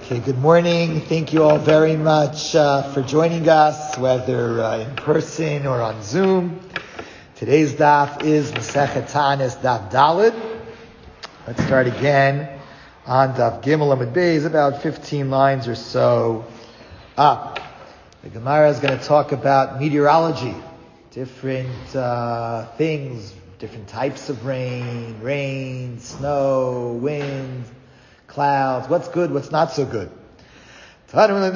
Okay, good morning. Thank you all very much for joining us, whether in person or on Zoom. Today's daf is Masechet Tanis Daf Daled. Let's start again on Daf Gimel Amud Beis, about 15 lines or so up. The Gemara is going to talk about meteorology, different things, different types of rain, snow, wind, clouds, what's good, what's not so good. Clouds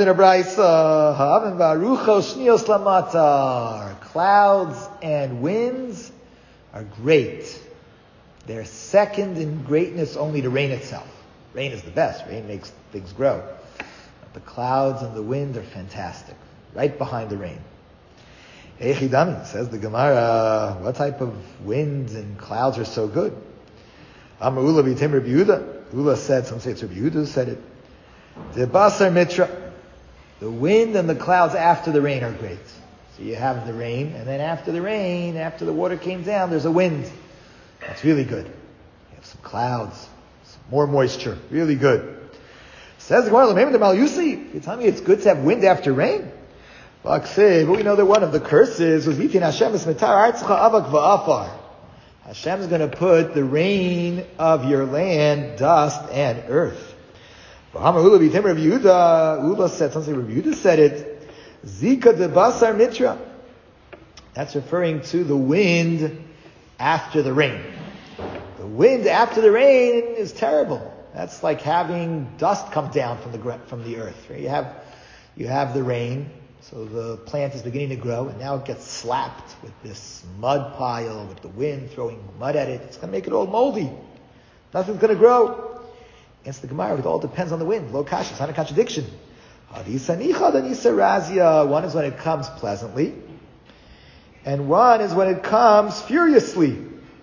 and winds are great. They're second in greatness only to rain itself. Rain is the best. Rain makes things grow. But the clouds and the wind are fantastic. Right behind the rain. Echidami, says the Gemara, what type of winds and clouds are so good? Amar Ula b'tem Rabbi Yehuda. Ula said, some say it's Rabbi Yehuda who said it. The basar mitra, the wind and the clouds after the rain are great. So you have the rain, and then after the rain, after the water came down, there's a wind. That's really good. You have some clouds, some more moisture, really good. Says the Gemara, remember the Malyusi? You tell me it's good to have wind after rain? But we know that one of the curses was Yitin Hashem es metar artzcha avak va'afar. Hashem is going to put the rain of your land, dust, and earth. Ula said something, Rabbi Yehuda said it. Zika de basar mitra. That's referring to the wind after the rain. The wind after the rain is terrible. That's like having dust come down from the earth. Right? You have the rain. So the plant is beginning to grow, and now it gets slapped with this mud pile, with the wind throwing mud at it. It's going to make it all moldy. Nothing's going to grow. Against the Gemara, it all depends on the wind. Lo kasha, it's not a contradiction. One is when it comes pleasantly, and one is when it comes furiously.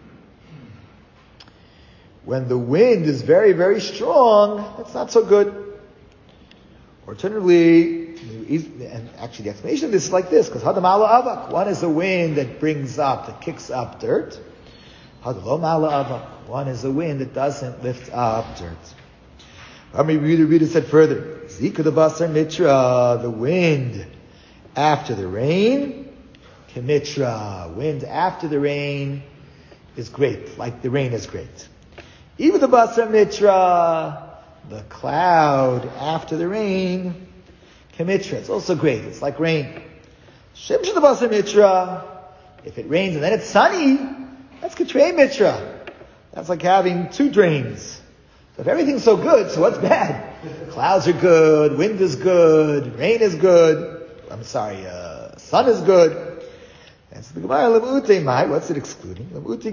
When the wind is very, very strong, it's not so good. Alternatively, and actually the explanation of this is like this, because Hadam ala avak, one is a wind that kicks up dirt. Hadam ala avak, one is a wind that doesn't lift up dirt. Reader said further, Zika the basar mitra, the wind after the rain, kemitra, wind after the rain is great, like the rain is great. Even the basar mitra, the cloud after the rain, kemitra, it's also great. It's like rain. Shimshon the basar mitra, if it rains and then it's sunny, that's ketrei mitra. That's like having two drains. So if everything's so good, so what's bad? Clouds are good, wind is good, rain is good. Sun is good. That's the Gemara. What's it excluding?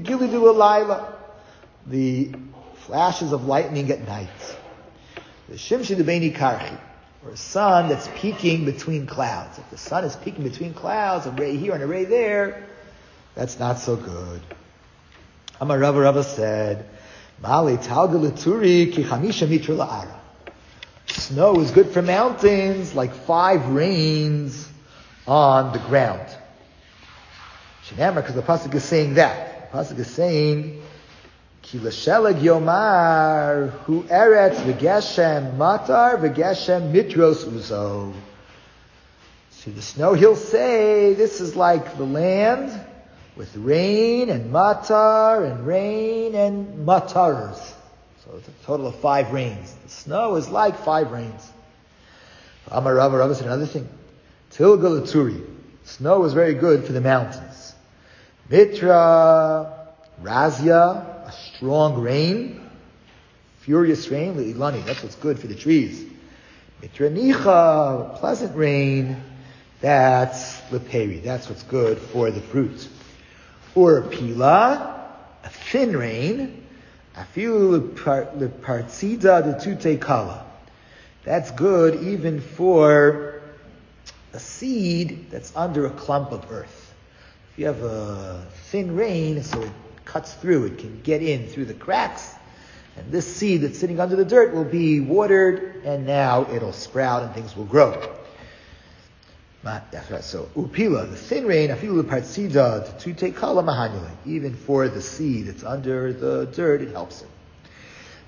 The flashes of lightning at night. The shimshi debeini karchi, or a sun that's peeking between clouds. If the sun is peeking between clouds, a ray here and a ray there, that's not so good. Amar Rava said, Mali talga l'turi ki chamisha mitra la'ara. Snow is good for mountains, like 5 rains on the ground. Shinamar, because the pasuk is saying that. The pasuk is saying, Ki l'shelag yomar hu eretz v'geshem matar v'geshem mitros uzo. To the snow he'll say, this is like the land with rain and matar and rain and matars. So it's a total of 5 rains. The snow is like 5 rains. Amar Rava said another thing. Tilga l'turi. Snow is very good for the mountains. Mitra, razia, a strong rain, furious rain, le'ilani, that's what's good for the trees. Mitra nicha, pleasant rain, that's leperi, that's what's good for the fruit. Or pila, a thin rain, afilu lepartzida de tute kala. That's good even for a seed that's under a clump of earth. If you have a thin rain, so it cuts through, it can get in through the cracks, and this seed that's sitting under the dirt will be watered, and now it'll sprout and things will grow. That's right. So upila, the thin rain, afilu partzida to take kala mahanule. Even for the seed that's under the dirt, it helps it.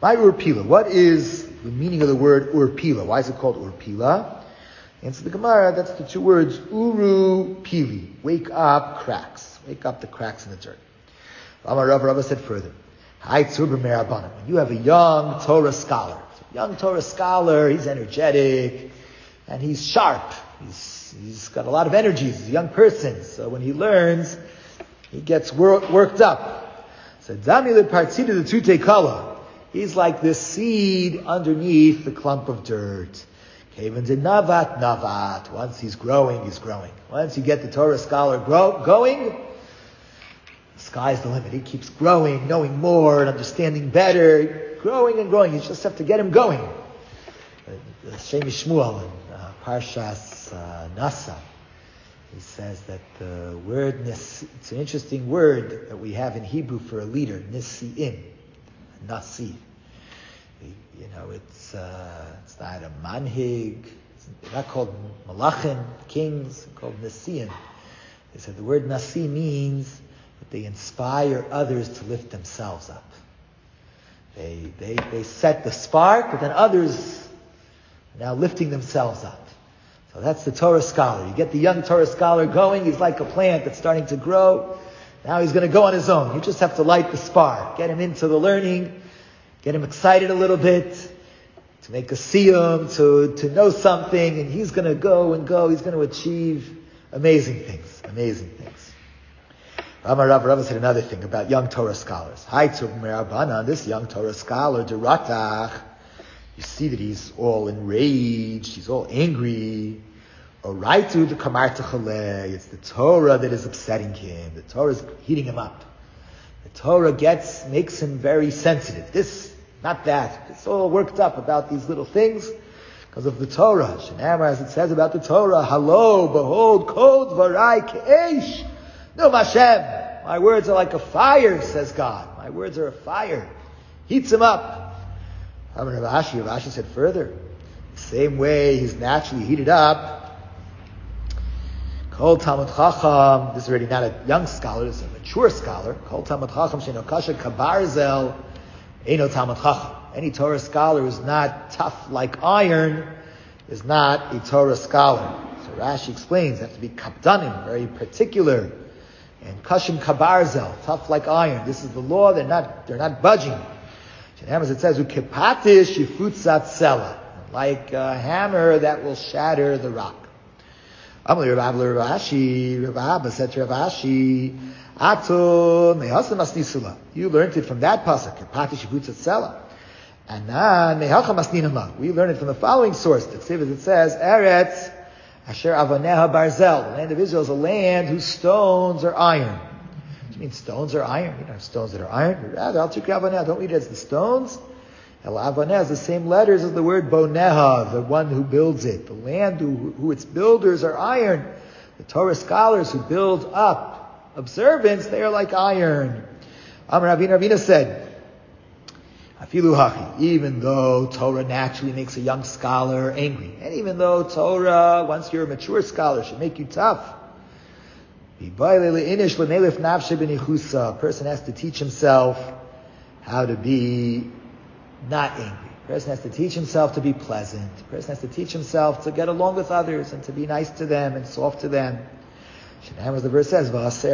My urpila. What is the meaning of the word urpila? Why is it called urpila? Answer the Gemara, that's the two words, uru pili. Wake up cracks. Wake up the cracks in the dirt. Rava said further, when you have a young Torah scholar, he's energetic, and he's sharp. He's got a lot of energy. He's a young person. So when he learns, he gets worked up. So Damile Partida the Tute Kala. He's like this seed underneath the clump of dirt. Kavan de Navat. Once he's growing. Once you get the Torah scholar going, the sky's the limit. He keeps growing, knowing more and understanding better, growing and growing. You just have to get him going. Shemi Shmuel in Parshas Nasa, he says that the word it's an interesting word that we have in Hebrew for a leader, Nisi'im, Nasi. It's not a manhig. They're not called malachim, kings, they're called Nasi'im. They said the word Nasi means that they inspire others to lift themselves up. They set the spark, but then others are now lifting themselves up. So that's the Torah scholar. You get the young Torah scholar going, he's like a plant that's starting to grow. Now he's going to go on his own. You just have to light the spark, get him into the learning, get him excited a little bit, to make a siyum, to know something, and he's going to go and go. He's going to achieve amazing things. Rava said another thing about young Torah scholars. This young Torah scholar, Deratach, you see that he's all enraged, he's all angry. Oraitu the kamarta chale. It's the Torah that is upsetting him. The Torah is heating him up. The Torah makes him very sensitive. This, not that. It's all worked up about these little things because of the Torah. Shenamar, as it says about the Torah, Hello, behold, kol dvarai ke'esh. No, Hashem, my words are like a fire, says God. My words are a fire. Heats him up. Rashi said further, the same way he's naturally heated up. Kol Talmud Chacham, this is already not a young scholar, this is a mature scholar. Kol Talmud Chacham she'eno kasha kabarzel, eino Talmud Chacham. Any Torah scholar who's not tough like iron is not a Torah scholar. So Rashi explains, they have to be kapdanim, very particular. And kashim kabarzel, tough like iron. This is the law, they're not budging. As it says, ukepatish yifutzat sela, like a hammer that will shatter the rock. Rav said to Rav Ashi, you learned it from that pasuk, kepatish yifutzat sela. And then we learned it from the following source. It says, Eretz asher avoneha barzel. The land of Israel is a land whose stones are iron. Which means stones are iron. You don't have stones that are iron. Rather, don't read it as the stones. El avaneh is the same letters as the word boneha, the one who builds it. The land who its builders are iron. The Torah scholars who build up observance, they are like iron. Ravina said, Afilu hachi, even though Torah naturally makes a young scholar angry, and even though Torah, once you're a mature scholar, should make you tough, a person has to teach himself how to be not angry. A person has to teach himself to be pleasant. A person has to teach himself to get along with others and to be nice to them and soft to them. As the verse says,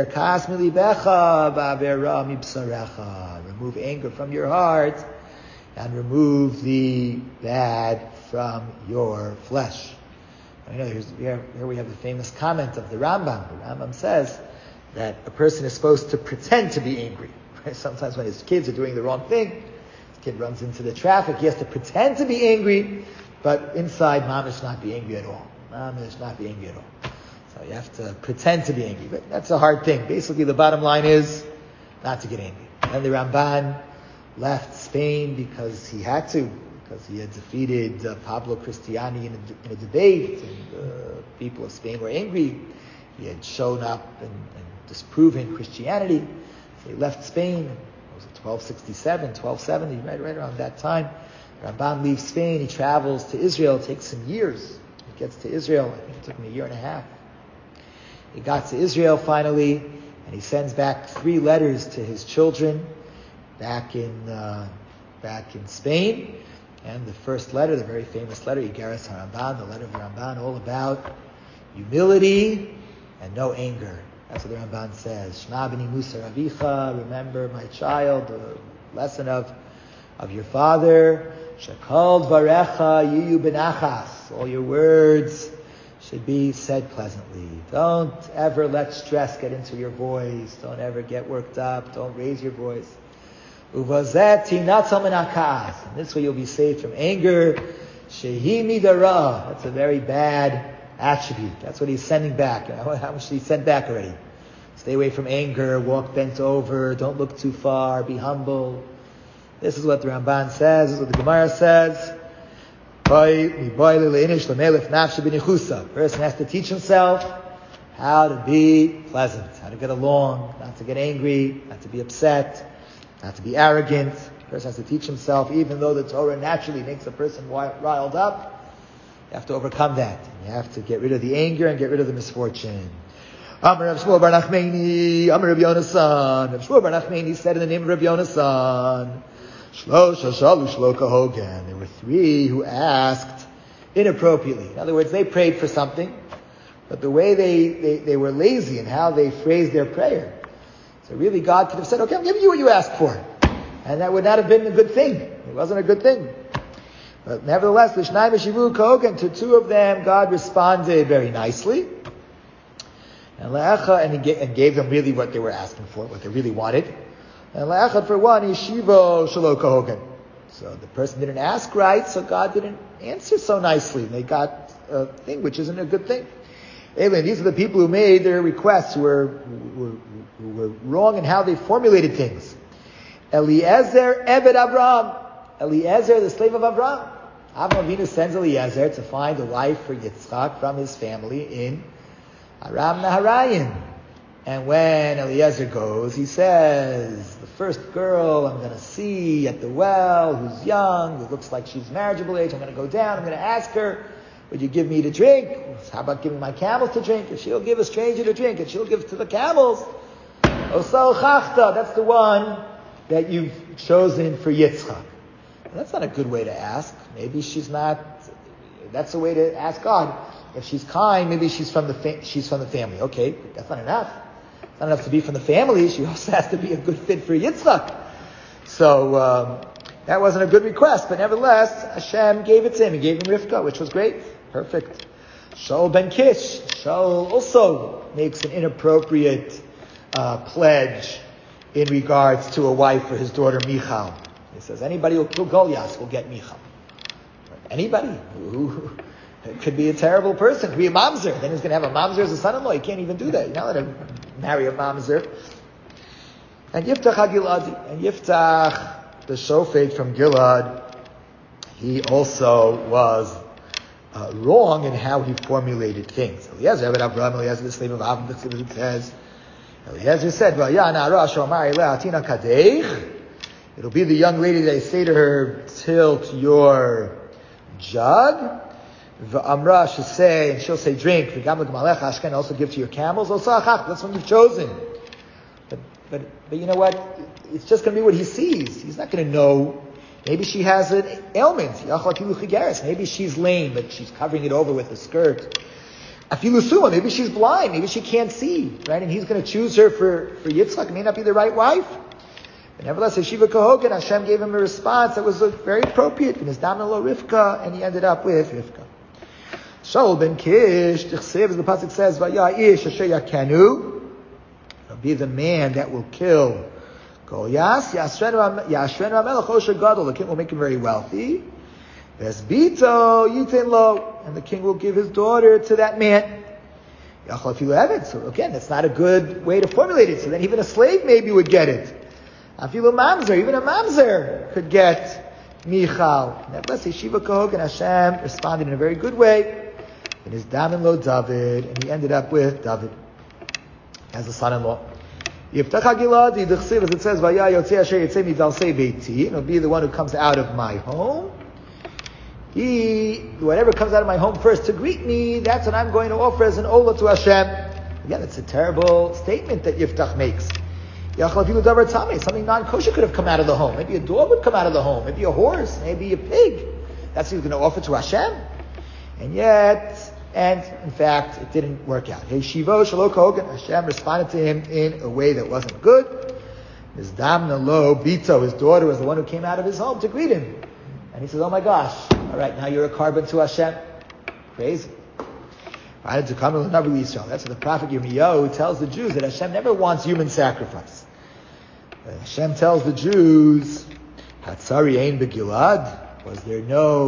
remove anger from your heart and remove the bad from your flesh. Here we have the famous comment of the Rambam. The Rambam says that a person is supposed to pretend to be angry. Sometimes when his kids are doing the wrong thing, his kid runs into the traffic, he has to pretend to be angry, but inside, mamish not be angry at all. Mamish not be angry at all. So you have to pretend to be angry. But that's a hard thing. Basically, the bottom line is not to get angry. And the Ramban left Spain because he had to. Because he had defeated Pablo Cristiani in a debate, and the people of Spain were angry. He had shown up and disproven Christianity. So he left Spain. It was 1267, 1270, right around that time. Ramban leaves Spain. He travels to Israel. It takes him years. He gets to Israel. I think it took him a year and a half. He got to Israel finally, and he sends back 3 letters to his children back in back in Spain. And the first letter, the very famous letter, Igeres HaRamban, the letter of the Ramban, all about humility and no anger. That's what the Ramban says. Shma b'ni Musar Avicha, remember my child, the lesson of your father. Shekol dvarecha yiyu b'nachas. All your words should be said pleasantly. Don't ever let stress get into your voice. Don't ever get worked up. Don't raise your voice. Uvazet tinatzal min hakas. This way you'll be saved from anger. Shehi midara. That's a very bad attribute. That's what he's sending back. How much did he send back already? Stay away from anger. Walk bent over. Don't look too far. Be humble. This is what the Ramban says. This is what the Gemara says. Person has to teach himself how to be pleasant, how to get along, not to get angry, not to be upset, not to be arrogant. A person has to teach himself, even though the Torah naturally makes a person riled up, you have to overcome that. You have to get rid of the anger and get rid of the misfortune. Amar Rav Shmuel bar Nachmani, Amar Rav Yonasan. Rav Shmuel bar Nachmani said in the name of Rav Yonasan, there were 3 who asked inappropriately. In other words, they prayed for something, but the way they were lazy in how they phrased their prayer. So really God could have said, okay, I'm giving you what you asked for. And that would not have been a good thing. It wasn't a good thing. But nevertheless, to 2 of them, God responded very nicely. And he gave them really what they were asking for, what they really wanted. And la'achad for one, yeshivo shelo kahogan. So the person didn't ask right, so God didn't answer so nicely. And they got a thing which isn't a good thing. Anyway, these are the people who made their requests, who were wrong in how they formulated things. Eliezer Eved Abraham. Eliezer, the slave of Abraham. Avraham Avinu sends Eliezer to find a wife for Yitzchak from his family in Aram Naharaim. And when Eliezer goes, he says, the first girl I'm going to see at the well, who's young, who looks like she's marriageable age, I'm going to go down, I'm going to ask her, would you give me to drink? How about giving my camels to drink? If she'll give a stranger to drink, and she'll give to the camels, Osel Chachta, that's the one that you've chosen for Yitzchak. And that's not a good way to ask. Maybe she's not, that's a way to ask God. If she's kind, maybe she's from the family. Okay, that's not enough. It's not enough to be from the family. She also has to be a good fit for Yitzchak. So that wasn't a good request, but nevertheless, Hashem gave it to him. He gave him Rivka, which was great, perfect. Shaul ben Kish. Shaul also makes an inappropriate pledge in regards to a wife for his daughter Michal. He says anybody who will kill Goliath will get Michal. Anybody who it could be a terrible person. It could be a mamzer. Then he's going to have a mamzer as a son-in-law. You can't even do that. You're not allowed to marry a mamzer. And Yiftach HaGiladi. And Yiftach, the shofet from Gilad, he also was wrong in how he formulated things. Eliezer, Eved Abraham, Eliezer, the slave of Abraham, it says, Eliezer said, it'll be the young lady that I say to her, tilt your jug. V'amra, she'll say, and she'll say, drink. And also give to your camels. That's what you've chosen. But you know what? It's just going to be what he sees. He's not going to know. Maybe she has an ailment. Maybe she's lame, but she's covering it over with a skirt. Maybe she's blind. Maybe she can't see. Right? And he's going to choose her for Yitzchak. It may not be the right wife. But nevertheless, Yeshiva Kahogan, Hashem gave him a response that was very appropriate. And his Damnalo Rivka, and he ended up with Rivka. Shaul ben Kish, the pasuk says, "Vaya'ish asher yakanu." It'll be the man that will kill Goliath. Yashren Ramelech Osher Gadol. The king will make him very wealthy. Vesbito yitin lo, and the king will give his daughter to that man. Yachal afilu eved. So again, that's not a good way to formulate it. So then even a slave maybe would get it. Afilu mamzer, even a mamzer could get Michal. Nevertheless, Yeshiva Kahog and Hashem responded in a very good way. In his Damin-lo David, and he ended up with David as a son-in-law. Yiftach HaGiladi, the Chsiv, as it says, Vaya Yotzei Asher Yitzei Midalsei Beiti, and it'll be the one who comes out of my home. Whatever comes out of my home first to greet me, that's what I'm going to offer as an olah to Hashem. Again, it's a terrible statement that Yiftach makes. Something non-kosher could have come out of the home. Maybe a dog would come out of the home. Maybe a horse. Maybe a pig. That's what he was going to offer to Hashem. And in fact, it didn't work out. Hashem responded to him in a way that wasn't good. His Damna Lo, Bito, his daughter, was the one who came out of his home to greet him. And he says, oh my gosh, all right, now you're a carbon to Hashem. Crazy. That's what the prophet Yirmiyahu tells the Jews, that Hashem never wants human sacrifice. Hashem tells the Jews, Hatzari ein beGilad. Was there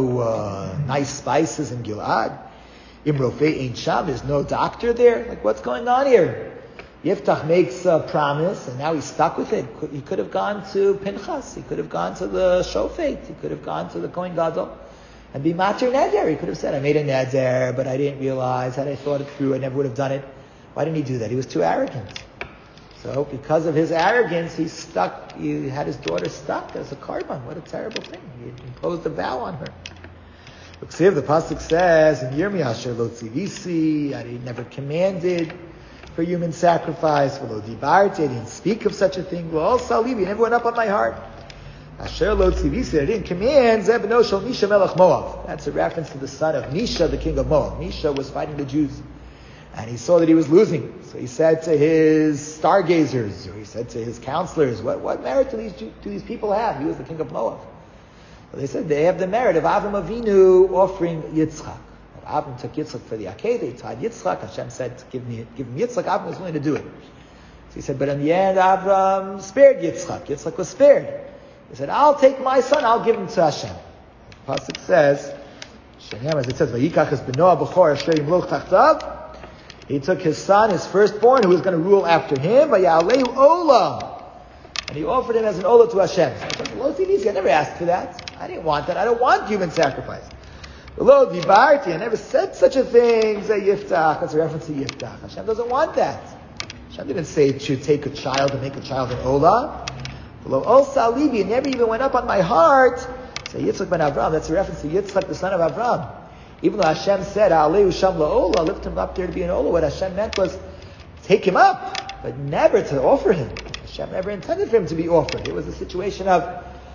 no nice spices in Gilad? Imrofei ein sham. There's no doctor there. Like, what's going on here? Yiftach makes a promise, and now he's stuck with it. He could have gone to Pinchas. He could have gone to the Shofet. He could have gone to the Kohen Gadol and be matir neder. He could have said, I made a neder, but I didn't realize. Had I thought it through, I never would have done it. Why didn't he do that? He was too arrogant. So because of his arrogance, he had his daughter stuck as a carbon. What a terrible thing. He imposed a vow on her. The pasuk says in Yirmiyah, Asher lo tzivisi, that he never commanded for human sacrifice. V'lo dibarti, he didn't speak of such a thing. V'lo salivi, he never went up on my heart. Asher lo tzivisi, I didn't command. Zeh b'no shel Nisha melech Moav. That's a reference to the son of Nisha, the king of Moab. Nisha was fighting the Jews, and he saw that he was losing. So he said to his stargazers, or he said to his counselors, what merit do these people have? He was the king of Moab. Well, they said they have the merit of Avram Avinu offering Yitzchak. Avram took Yitzchak for the Akedah, he tied Yitzchak. Hashem said, give him Yitzchak. Avram was willing to do it. So he said, but in the end, Avram spared Yitzchak. Yitzchak was spared. He said, I'll take my son, I'll give him to Hashem. The pasuk says, as it says, Vayikach es beno b'chor asher yimloch tachtav. He took his son, his firstborn, who was going to rule after him, Vayalehu olam, and he offered him as an olah to Hashem. So I said, Lo tzivisi, I never asked for that. I didn't want that. I don't want human sacrifice. Lo dibarti, I never said such a thing. Say Yiftach. That's a reference to Yiftach. Hashem doesn't want that. Hashem didn't say it should take a child and make a child an olah. Lo ol salibi, it never even went up on my heart. Say Yitzchak ben Avram. That's a reference to Yitzchak, the son of Avram. Even though Hashem said, Alehu sham la'olah, lift him up there to be an olah, what Hashem meant was take him up, but never to offer him. Hashem never intended for him to be offered. It was a situation of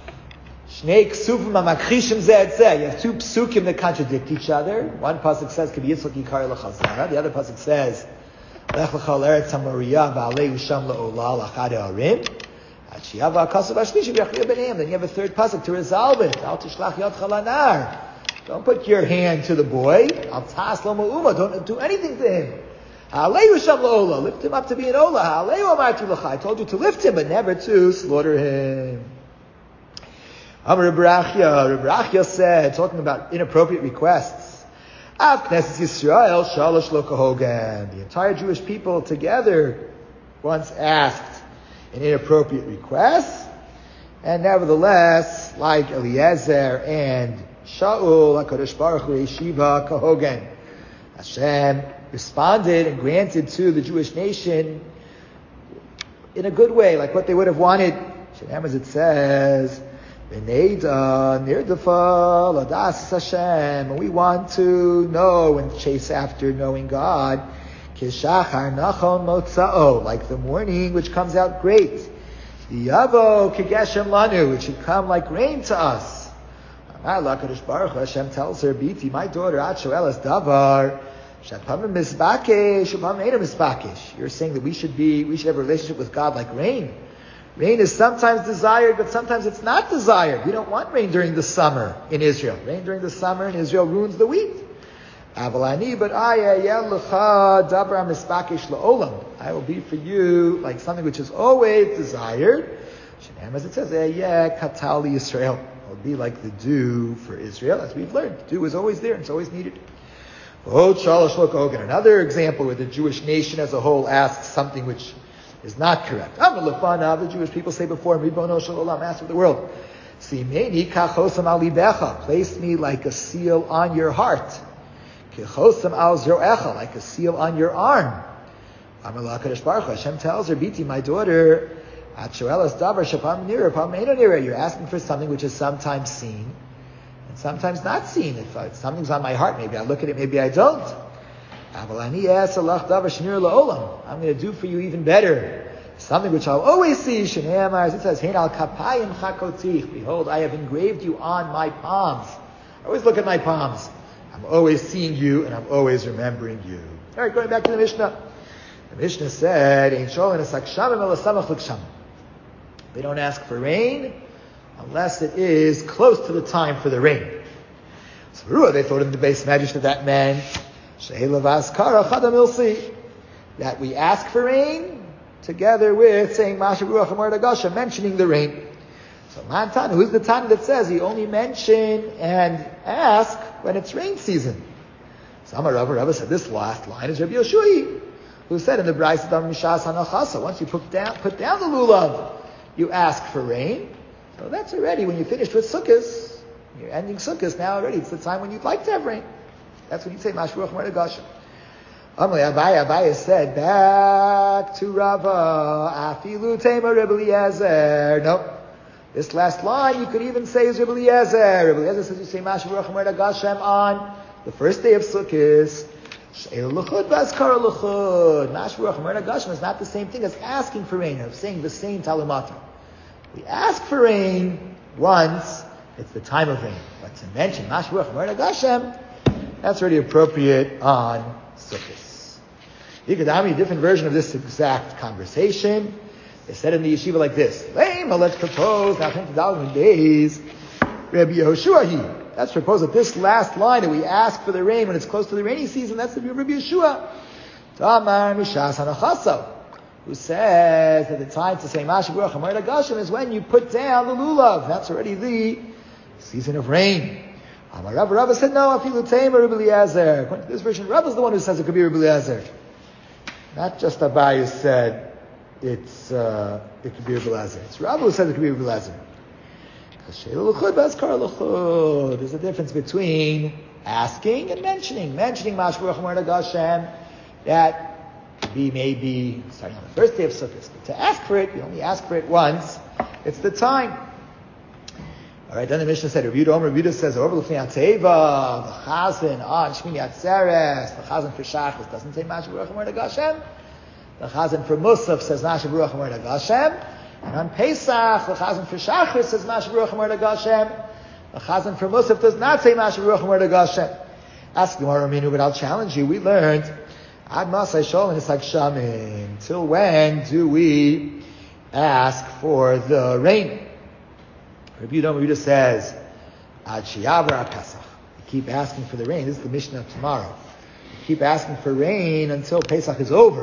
Shnei ksuvim ha'makrishim zeh et zeh. You have two psukim that contradict each other. One pasuk says, Ki Yitzchak yikar l'chazara. The other pasuk says, Lech l'chal eretz ha'moriya v'alehu sham la'olah l'chad ha'arim. Then you have a third pasuk to resolve it. Al tishlach yadcha lanar. Don't put your hand to the boy. Al tas lo ma'uma. Don't do anything to him. Ha'alehu sham la'olah. Lift him up to be an olah. Ha'alehu amartu l'cha. I told you to lift him, but never to slaughter him. Reb Rachya said, talking about inappropriate requests, Av Knesset Yisrael shalosh lo kahogan. The entire Jewish people together once asked an inappropriate request, and nevertheless, like Eliezer and Shaul, HaKadosh Baruch Hu Yeshiva kahogan. Hashem responded and granted to the Jewish nation in a good way, like what they would have wanted. As it says, V'neida nirdafa ladas Hashem. We want to know and chase after knowing God. Kishachar nachon motzao, like the morning which comes out great. Yavo kigeshem lanu, which should come like rain to us. Amar Kadosh Baruch Hu, Hashem tells her, Biti, my daughter, at shoelas davar. Shapam misbakesh, shapam eina misbakesh. You're saying that we should have a relationship with God like rain. Rain is sometimes desired, but sometimes it's not desired. We don't want rain during the summer in Israel. Rain during the summer in Israel ruins the wheat. But I will be for you like something which is always desired. As it says, katal Yisrael. I will be like the dew for Israel, as we've learned. Dew is always there, it's always needed. Another example where the Jewish nation as a whole asks something which is not correct. The Jewish people say before him, Ribono shel olam, Master of the world, place me like a seal on your heart, like a seal on your arm. Hashem tells her, Biti, my daughter, you're asking for something which is sometimes seen and sometimes not seen. If something's on my heart, maybe I look at it, maybe I don't. I'm going to do for you even better. Something which I'll always see, Shnei, as it says, Hein al kapayim chakotich. Behold, I have engraved you on my palms. I always look at my palms. I'm always seeing you, and I'm always remembering you. All right, going back to the Mishnah. The Mishnah said, Ein sholin esak shamim el samach l'kshamim. They don't ask for rain unless it is close to the time for the rain. So they thought in the base medrash that meant that we ask for rain together with saying Mashav Ruach Amar Dagasha, mentioning the rain. So Mantan, who's the Tana that says you only mention and ask when it's rain season? So Amar Rava said this last line is Rabbi Yoshua, who said in the Brayso Dam Mishas Hanachasa, once you put down the lulav, you ask for rain. So that's already, when you finished with Sukkos, you're ending Sukkos now already. It's the time when you'd like to have rain. That's when you say Mashav Ruach Amar Dagasha. Abaye said back to Rava, Afilu Tema Rebbe Eliezer. No. This last line you could even say is Rebbe Eliezer. Rebbe Eliezer says you say Mashav Ruach Amar Dagashem on the first day of Sukkos. She'el L'chud V'azkara L'chud. Mashav Ruach Amar Dagashem is not the same thing as asking for rain, or saying the same Talumata. We ask for rain once it's the time of rain. But to mention Mashav Ruach Amar Dagashem, that's already appropriate on Sukkos. Yikadami, a different version of this exact conversation. They said in the yeshiva like this: Lema, let's propose now 20,000 days. Rabbi Yehoshua, let's propose that this last line that we ask for the rain when it's close to the rainy season, that's the view of Rabbi Yehoshua. Tamar Mishas Hanachaso, who says that the time to say Mashav Ruach Amar Dagashem is when you put down the lulav. That's already the season of rain. Amar Rava said no. Afilu Tema Rebbe Eliezer. According to this version, Rava is the one who says it could be Rebbe Eliezer, not just Abaye who said it could be Rebbe Eliezer. It's Rava who says it could be Rebbe Eliezer. There's a difference between asking and mentioning. Mentioning Mashav Ruach Amar Dagashem, that could be maybe starting on the first day of Sukkot. But to ask for it, you only ask for it once. It's the time. All right, then the Mishnah said, Rabbi Yehuda says, over L'fnei Ateva, the Chazan on Shmini Atzeres, the Chazan for Shachris doesn't say Mashav Ruach Amar Dagashem. The Chazan for Musaf says Mashav Ruach Amar Dagashem. And on Pesach, the Chazan for Shachris says Mashav Ruach Amar Dagashem. The Chazan for Musaf does not say Mashav Ruach Amar Dagashem. Ask Gemara Minu, but I'll challenge you. We learned, Ad Masai Sholin Isak Shamim. Till when do we ask for the rain? Rabbi Yehuda says, Ad Sheyavra Pesach. You keep asking for the rain. This is the Mishnah of tomorrow. You keep asking for rain until Pesach is over.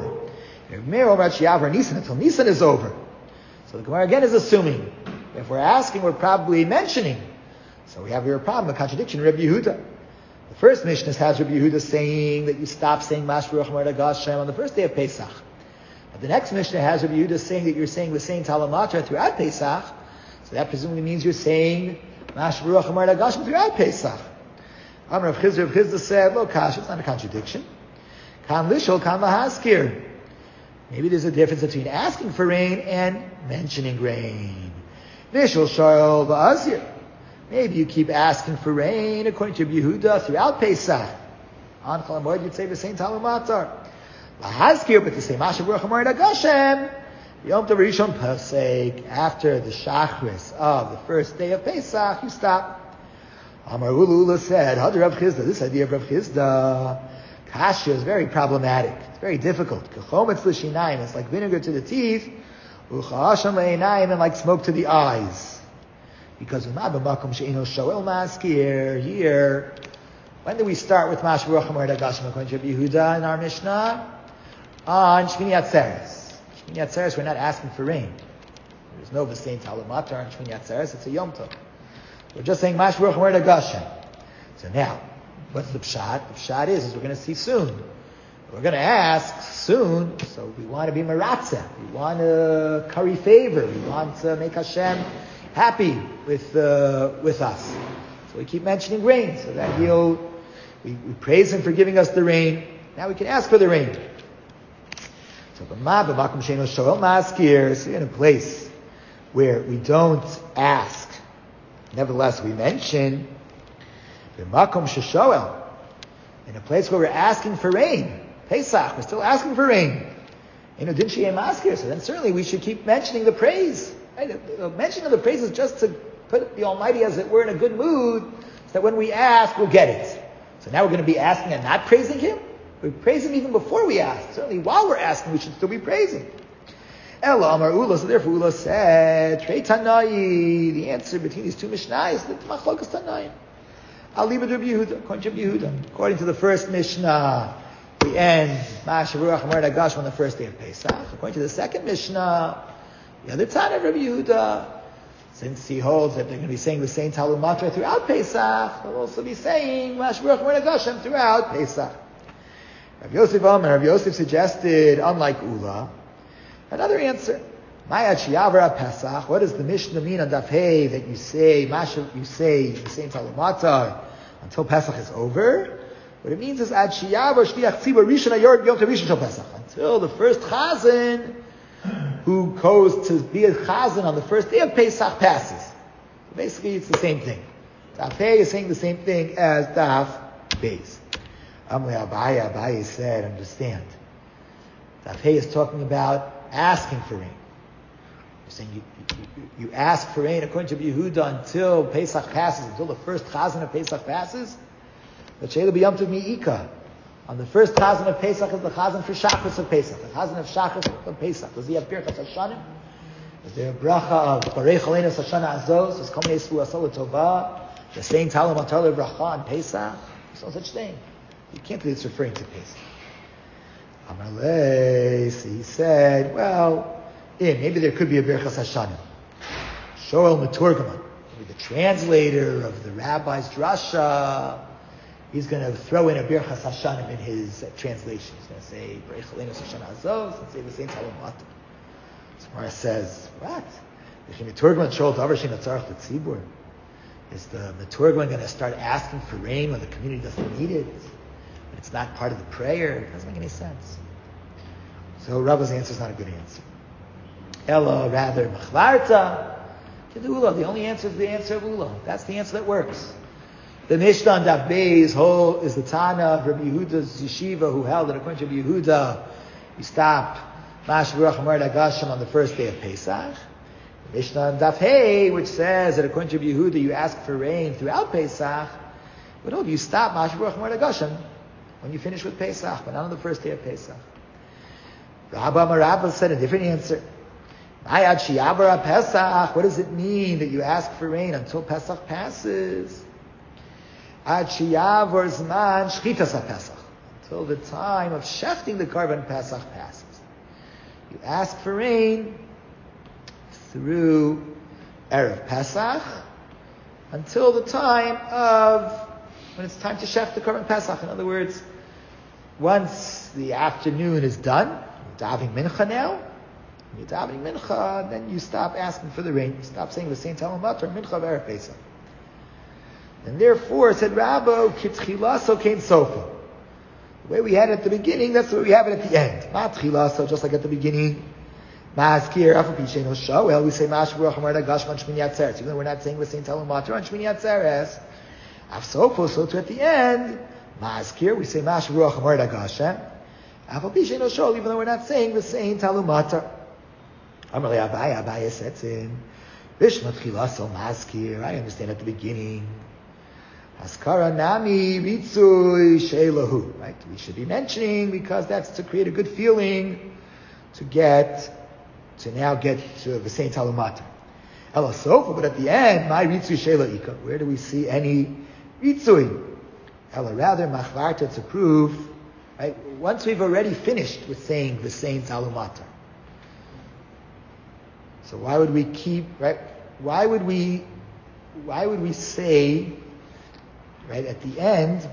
Until Nisan is over. So the Gemara again is assuming if we're asking, we're probably mentioning. So we have here a problem, a contradiction in Rabbi Yehuda. The first Mishnah has Rabbi Yehuda saying that you stop saying Mashav Ruach Amar Dagashem on the first day of Pesach. But the next Mishnah has Rabbi Yehuda saying that you're saying the same Talamatra throughout Pesach. So that presumably means you're saying Mashav Ruach Amar Dagashem throughout Pesach. Amar Rav Chizda said, look, Kash, it's not a contradiction. Kan lishol, kan lahaskir. Maybe there's a difference between asking for rain and mentioning rain. Lishol shal va'azir. Maybe you keep asking for rain according to Yehuda throughout Pesach. On Chol HaMoed you'd say the same Talmud Matar. Lahaskir, but to say Mashav Ruach Amar Dagashem, Yom Tov Rishon Pesach, after the Shachris of the first day of Pesach, you stop. Amar Ula said, Hadar Rav Chizda, this idea of Rav Chizda, Kasha is very problematic. It's very difficult. It's like vinegar to the teeth, and like smoke to the eyes. Because here, when do we start with Mashav Ruach Amar Dagashem according to Yehuda in our Mishnah? On Shmini Atzeres. Shmini Atzeres, we're not asking for rain. There's no V'sein Talamatar on Shmini Atzeres. It's a Yom Tov. We're just saying Mashav Ruach Amar Dagashem. So now, what's the pshat? The pshat is we're going to see soon. We're going to ask soon, so we want to be meratzeh. We want to curry favor. We want to make Hashem happy with us. So we keep mentioning rain, so that we praise Him for giving us the rain. Now we can ask for the rain. So in a place where we don't ask, nevertheless we mention, in a place where we're asking for rain, Pesach, we're still asking for rain. So then certainly we should keep mentioning the praise. Right? The mention of the praise is just to put the Almighty, as it were, in a good mood, so that when we ask, we'll get it. So now we're going to be asking and not praising Him? We praise Him even before we ask. Certainly while we're asking, we should still be praising. Ella Amar Ula, so therefore Ula said, Trei Tanai, the answer between these two Mishnah is the Machlokas Tanai. Alibad Rabbi Yehuda, according to the first Mishnah, we end Ma'aseh Ruach Amar Nagash on the first day of Pesach. According to the second Mishnah, the other Tana of Rabbi Yehuda, since he holds that they're going to be saying the same Talmud Matra throughout Pesach, they'll also be saying Ma'aseh Ruach Amar Nagash throughout Pesach. Rav Yosef suggested, unlike Ula, another answer. Ma'at Sheyavra Pesach. What does the Mishnah mean on Daf Hey that you say the same Talmud Matzah until Pesach is over? What it means is Ad Sheyavra Shliach Tzibur Rishon Ayor Yom Rishon Shel Pesach, until the first Chazan who goes to be a Chazan on the first day of Pesach passes. So basically, it's the same thing. Daf Hey is saying the same thing as Daf Beis. Abaye said, understand. Daf Hey is talking about asking for rain. You're saying you ask for rain according to Yehuda until Pesach passes, until the first Chazan of Pesach passes. But Sheila B'Yom Mi'ika. On the first Chazan of Pesach is the Chazan for Shachris of Pesach. The Chazan of Shachris of Pesach. Does he have Birchas Hashanim? Is there a bracha of Barei Chaleinu Hashana Azos? Is Kol Minei Sfuasol Tovah? The same Talmud Matar Bracha on Pesach? There's no such thing. You can't believe it's referring to Pesach. Amalei, so he said, well, maybe there could be a Birchas Hashanim. Shoel Meturgaman, maybe the translator of the rabbi's drasha, he's going to throw in a Birchas Hashanim in his translation. He's going to say, Barei Chaleinu Hashana Azos, and say the same Talmud Matar. So Gemara says, what? Is the Meturgaman going to start asking for rain when the community doesn't need it? It's not part of the prayer. It doesn't make any sense. So Rabba's answer is not a good answer. Ella, rather, Machvarta. The only answer is the answer of Ula. That's the answer that works. The Mishnah on Daf Beis is the Tana of Rabbi Yehuda's Yeshiva, who held that according to Rabbi Yehuda, you stop Ma'aseh Ruach Amar Nagashim on the first day of Pesach. The Mishnah on Daf Hey, which says that according to Rabbi Yehuda, you ask for rain throughout Pesach. But no, you stop Ma'aseh Ruach Amar Nagashim when you finish with Pesach, but not on the first day of Pesach. Rabba said a different answer. What does it mean that you ask for rain until Pesach passes? Until the time of shefting the korban Pesach passes. You ask for rain through Erev Pesach until the time of when it's time to sheft the korban Pesach. In other words, once the afternoon is done, you're davening mincha now. When you're davening mincha, then you stop asking for the rain. You stop saying the same Talmud Matar, mincha of Erev Pesach. And therefore, said Rabbo, kitchilaso came sofa. The way we had it at the beginning, that's the way we have it at the end. Matchilaso, just like at the beginning. Ma'askir, afapi sheino shoel, we say Ma'aseh Ruach Amar Nagash on Shmini Atzeres. Even though we're not saying the same Talmud Matar on Shmini Atzeres. Afsofo, so to at the end, Ma'askir, we say Ma'aseh Ruach Amar Nagash. Afapi sheino shoel, even though we're not saying the same Talmud Matar. Amalei Abaye sets in. Bishmat chilaso ma'askir, I understand at the beginning. Haskara nami ritzui shelahu. Right? We should be mentioning because that's to create a good feeling to now get to the same Talmud Matar. Ela sofa, but at the end, my ritzui shelahu. Where do we see any ritzui? Ela rather machvarta to prove. Right? Once we've already finished with saying the same Talmud Matar. So why would we keep? Right? Why would we say? Right, at the end,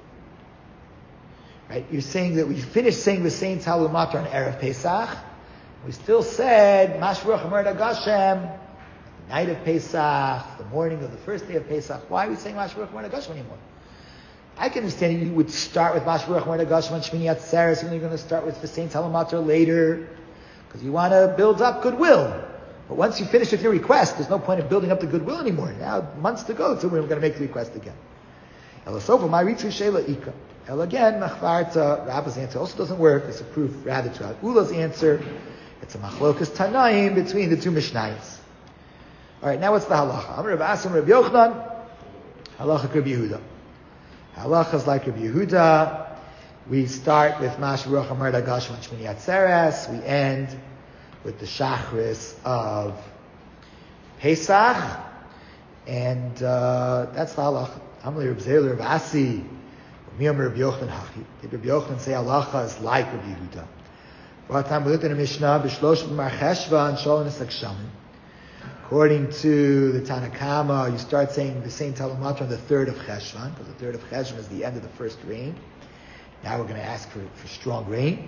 right, you're saying that we finished saying the same Talmud Matar on Erev Pesach. We still said, Ma'aseh Ruach Amar Nagashim, the night of Pesach, the morning of the first day of Pesach. Why are we saying Ma'aseh Ruach Amar Nagashim anymore? I can understand you would start with Ma'aseh Ruach Amar Nagashim on Shmini Atzeres, and you're going to start with the same Talmud Matar later, because you want to build up goodwill. But once you finish with your request, there's no point in building up the goodwill anymore. Now, months to go until we're going to make the request again. Elasofa, my ritzui sheila ika. El again, Machvarta, Rabba's answer also doesn't work. It's a proof rather to Ula's answer. It's a Machlokas Tanaim between the two Mishnayos. Alright, now what's the halacha? Amar Rav Asim Rav Yochanan, halacha Rabbi Yehuda. Halacha is like Rabbi Yehuda. We start with Mash Baruch Amar Dagash and Shmini Atzeres. We end with the Shachris of Pesach. And that's the halacha. Amar Rav Zera Rav Asi. Amar Rav Yochanan Hachi. Did Rabbi Yochanan say halacha is like Rabbi Yehuda? What time we looked in the Mishnah, B'shlosh B'mar Cheshvan and Sholem Nesakshamim. According to the Tanakama, you start saying the same Talmud on the 3rd of Cheshvan, because the 3rd of Cheshvan is the end of the first rain. Now we're going to ask for strong rain.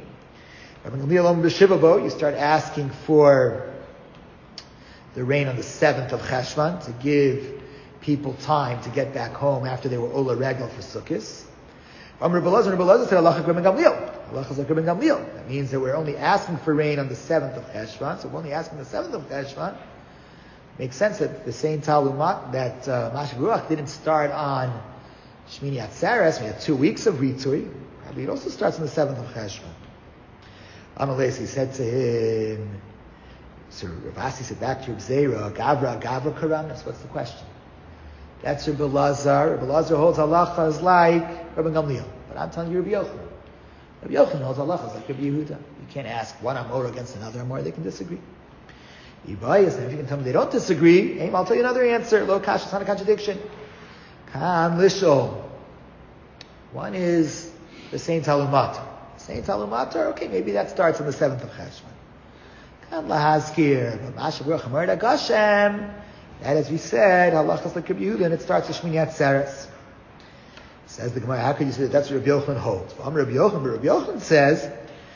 You start asking for the rain on the 7th of Cheshvan to give people time to get back home after they were Ola Regel for Sukkot. Rabbi Elazar said, Allah Chakrim and Gamliel. Allah Chakrim and Gamliel. That means that we're only asking for rain on the 7th of Cheshvan, so we're only asking the 7th of Cheshvan. Makes sense that the same Talumat, that Mashiach Ruach didn't start on Shmini Atzeres. We had 2 weeks of Ritui. Probably it also starts on the 7th of Cheshvan. Amalesi said to him, so Ravasi said back to Reb Zera, Gavra Karamis, what's the question? That's Reb Elazar. Reb Elazar holds halacha is like Rabbi Gamliel. But I'm telling you Rabbi Yochanan. Rabbi Yochanan holds halacha is like Rabbi Yehuda. You can't ask one Amor against another Amor, they can disagree. If you can tell me they don't disagree, I'll tell you another answer. Lo kasha, it's not a contradiction. Kan lishol. One is the same Talumatar. Same Talumatar, okay, maybe that starts on the 7th of Cheshvan. Kan lahazkir, but Mashiach Baruch Amar Dagashem. That, as we said, halachas like Rabbi Yehuda, and it starts with Shmini Atzeres. Says the Gemara, how could you say that? That's what Rabbi Yochanan holds. But Rabbi Yochanan says,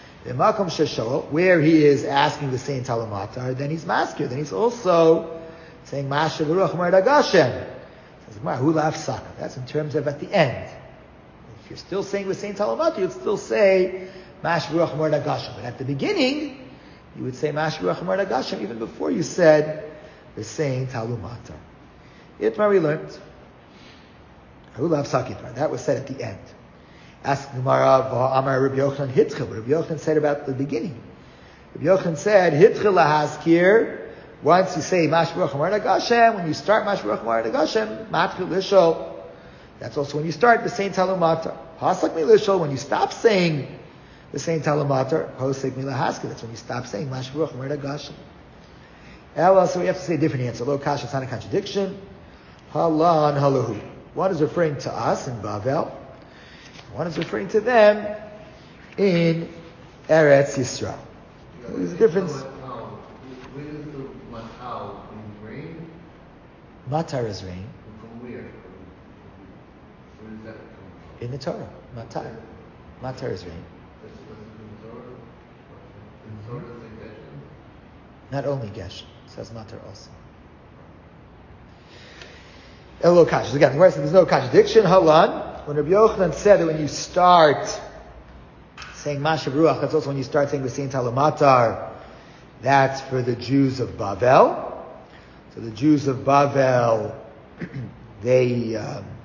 where he is asking the same Talamatar, then he's maskir. Then he's also saying Mashiach Baruch Amar Dagashem. Says Hu la'afsaka. That's in terms of at the end. If you're still saying the same Talamatar, you'd still say Mashiach Baruch Amar Dagashem. But at the beginning, you would say Mashiach Baruch Amar Dagashem even before you said the same Talamatar. Itmar we learned. Hu la'afsaka. That was said at the end. Ask Gemara, Amar Rabbi Yochanan Hitchel. Rabbi Yochanan said about the beginning. Rabbi Yochanan said, Hitchel lahaskir. Once you say Mash Baruch Amar Dagashem, when you start Mash Baruch Amar Dagashem, Matchil Lishol. That's also when you start the same Talumatar. Pasak mi Lishol, when you stop saying the same Talumatar, Posek mi lahaskir. That's when you stop saying Mash Baruch Amar Dagashem. So we have to say a different answer. Lo kasha, it's not a contradiction. Halan halahu. One is referring to us in Bavel. One is referring to them in Eretz Yisrael. There's a difference. Where is the matal in rain? Matar is rain. From where? Where does that come from? In the Torah. Matar. Matar is rain. That's in the Torah? In the Torah does it Geshem? Not only Geshem. It says Matar also. Elokash. Again, there's no contradiction. Halan. When Rabbi Yochanan said that when you start saying Mashiach Ruach, that's also when you start saying the same Talamatar, that's for the Jews of Bavel. So the Jews of Bavel, they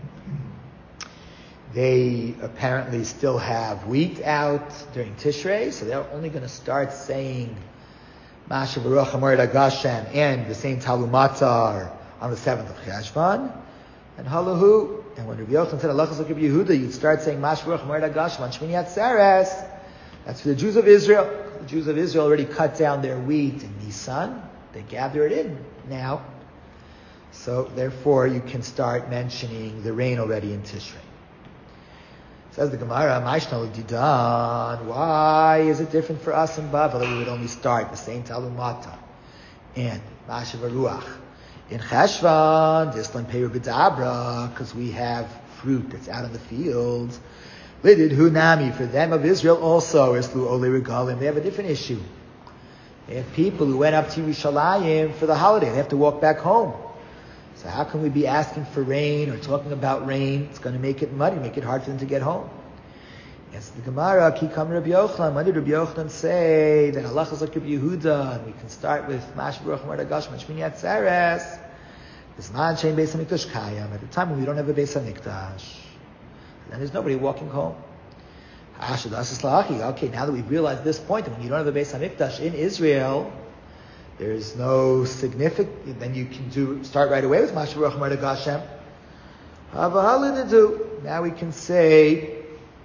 apparently still have wheat out during Tishrei, so they're only going to start saying Mashiach Baruch Amar Dagashem and the same Talamatar on the 7th of Cheshvan. And halahu, and when Rabbi Yochanan said halachas like Rabbi Yehuda, you'd start saying Mashiach Baruch Amar Dagashem on Shmini Atzeres. That's for the Jews of Israel. The Jews of Israel already cut down their wheat in Nisan. They gather it in now. So therefore, you can start mentioning the rain already in Tishrei. Says the Gemara, Ma'ishna Didan. Why is it different for us in Bavel that we would only start the same Talumata and Mashiach Ruach? In Cheshvan, Dislan Peir B'Dabra, because we have fruit that's out in the fields. Lidid Hunami, for them of Israel also, Islu Ole Regalim, they have a different issue. They have people who went up to Yerushalayim for the holiday. They have to walk back home. So how can we be asking for rain or talking about rain? It's going to make it muddy, make it hard for them to get home. Yes, the Gemara, Kikam Rabbi Yochanan. When did Rabbi Yochanan say that halachas like Rabbi Yehuda, and we can start with Mashiach Baruch Amar Dagashem and Shmini Atzeres? This man shein Beis Hamikdash Kayam. At the time when we don't have a Beis Hamikdash, then there's nobody walking home. Okay, now that we've realized this point, that when you don't have a Beis Hamikdash in Israel, there's no significant, then you can start right away with Mashiach Baruch Hu Hashem. Now we can say,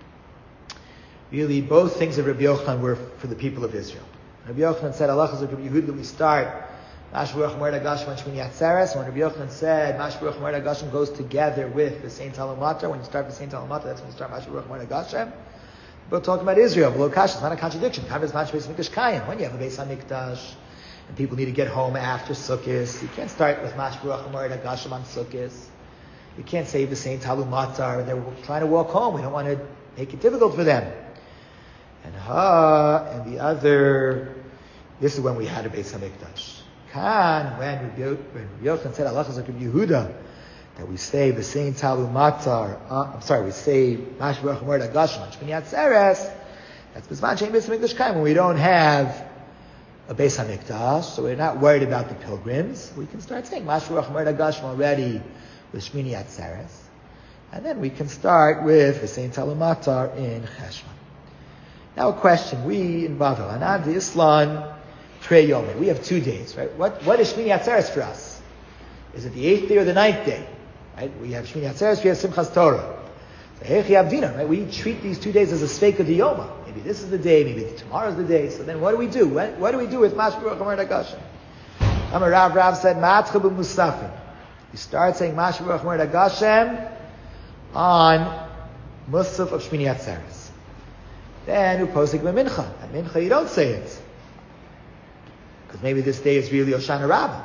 really, both things of Rabbi Yochanan were for the people of Israel. Rabbi Yochanan said, Allah Chazak Rabbi Yehuda, that we start Mashiach Baruch Hu Hashem on Shmini Atzeres. When Rabbi Yochanan said Mashiach Baruch Hu Hashem goes together with the Saint Talmud, when you start the Saint Talmud, that's when you start Mashiach Baruch Hu Hashem. We're talking about Israel, below Kash, it's not a contradiction. When you have a Beis HaMikdash, and people need to get home after Sukkot, you can't start with Mashiach Baruch Hu Hashem on Sukkot. We can't say the Saint Talmud Matar, and they're trying to walk home. We don't want to make it difficult for them. And the other, this is when we had a Beis HaMikdash. When Rabbi Yochanan said, Allah Chazak Rabbi Yehuda, that we say the same Talmud Matar, we say Mashiach Baruch Hu Hashem on Shmini Atzeres, that's B'zman Shein Beis HaMikdash Kaim, when we don't have a Beis HaMikdash, so we're not worried about the pilgrims, we can start saying Mashiach Baruch Hu Hashem already with Shmini Atzeres, and then we can start with the same Talmud Matar in Cheshvan. Now a question, we in Bavel, Anad Islan, Trei Yomei, we have 2 days, right? What is Shmini Atzeres for us? Is it the 8th day or the 9th day? Right? We have Shmini Atzeres, we have Simchas Torah. Right? We treat these 2 days as a Sveika Diyoma. Maybe this is the day, maybe tomorrow is the day. So then what do we do? What do we do with Mashiach Baruch Hu Hashem? Rav said, Matcha b'musafim. You start saying Mashiach Baruch Hu Hashem on Musaf of Shmini Atzeres. Then Uposik b'mincha. At mincha you don't say it. Because maybe this day is really Hoshana Rabbah.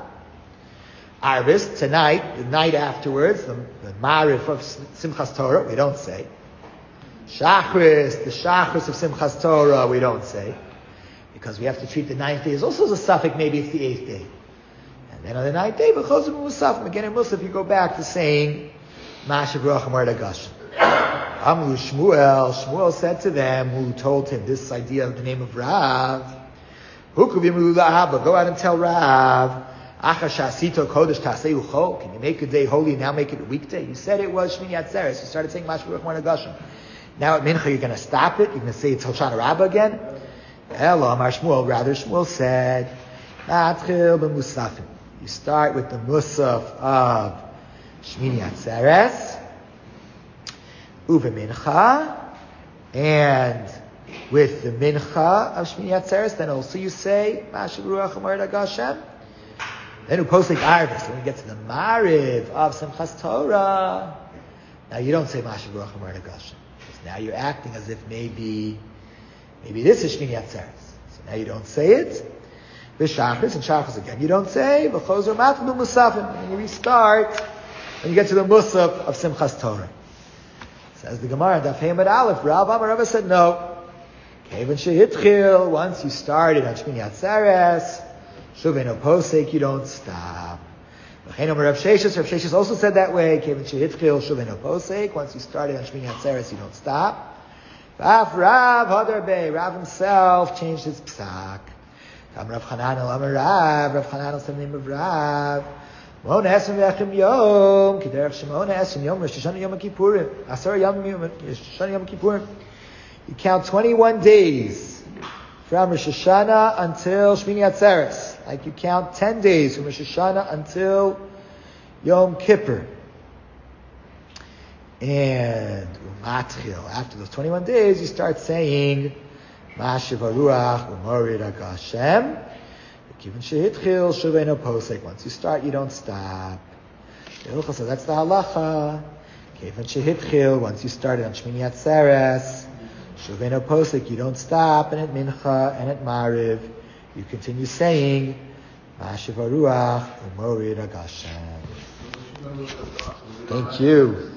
Arvis, tonight, the night afterwards, the Ma'ariv of Simchas Torah, we don't say. Shachris, the Shachris of Simchas Torah, we don't say. Because we have to treat the 9th day as also as a suffix, maybe it's the 8th day. And then on the 9th day, V'chozim Musaf, again in Musaf, you go back to saying, Mashiach Baruch Hu Hashem. Amru Shmuel said to them, who told him this idea of the name of Rav, go out and tell Rav, can you make a day holy and now make it a weekday? You said it was Shmini Atzeres. You started saying Mashiach Baruch Hu Hashem. Now at Mincha you're going to stop it. You're going to say it's Hoshana Rabbah again. Shmuel said, you start with the Musaf of Shmini Atzeres, Uve Mincha, and with the Mincha of Shmini Atzeres, then also you say Mashiach Baruch Hu Hashem. Then Uposik Arvis, when you get to the Mariv of Simchas Torah, now you don't say Mashiach Baruch Hu Hashem. Because now you're acting as if maybe this is Shmini Atzeres. So now you don't say it. V'shachris, and Shachris again, you don't say, V'chozer Matcha b'musafim. And you restart, when you get to the Musaf of Simchas Torah. Says the Gemara, Daf Hemad Aleph, Rav said no. Kevan shehitchil, once you started on Shmini Atzeres, Shuveno Posek, you don't stop. Rav Sheshes also said that way. Kevan shehitchil, Shuveno Posek, once you started on Shmini Atzeres, you don't stop. Rav himself changed his psak. Rav Chananel said the name of Rav. Mona Esrim V'Echim Yom, K'derech Shemona Esrim Yom, Rosh Hashanah Yom Kippurim, Asar Yom Kippurim. You count 21 days from Rosh Hashanah until Shmini Atzeres. Like you count 10 days from Rosh Hashanah until Yom Kippur. And Umatchil, after those 21 days, you start saying Mashiach Baruch Umorid Hashem. Once you start, you don't stop. So that's the halacha. Once you started on Shmini Atzeres, Shuveno Posek, you don't stop, and at Mincha and at Mariv, you continue saying Mashiach Baruch Umorid Hashem. Thank you.